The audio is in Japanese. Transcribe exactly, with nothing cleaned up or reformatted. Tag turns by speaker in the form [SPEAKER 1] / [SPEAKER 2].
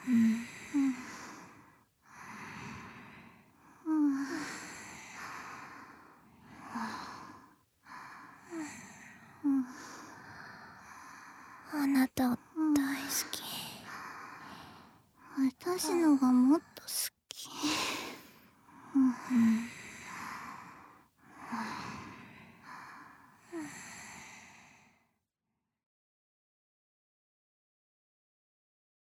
[SPEAKER 1] あなた大好き。
[SPEAKER 2] 私のがもっと好き。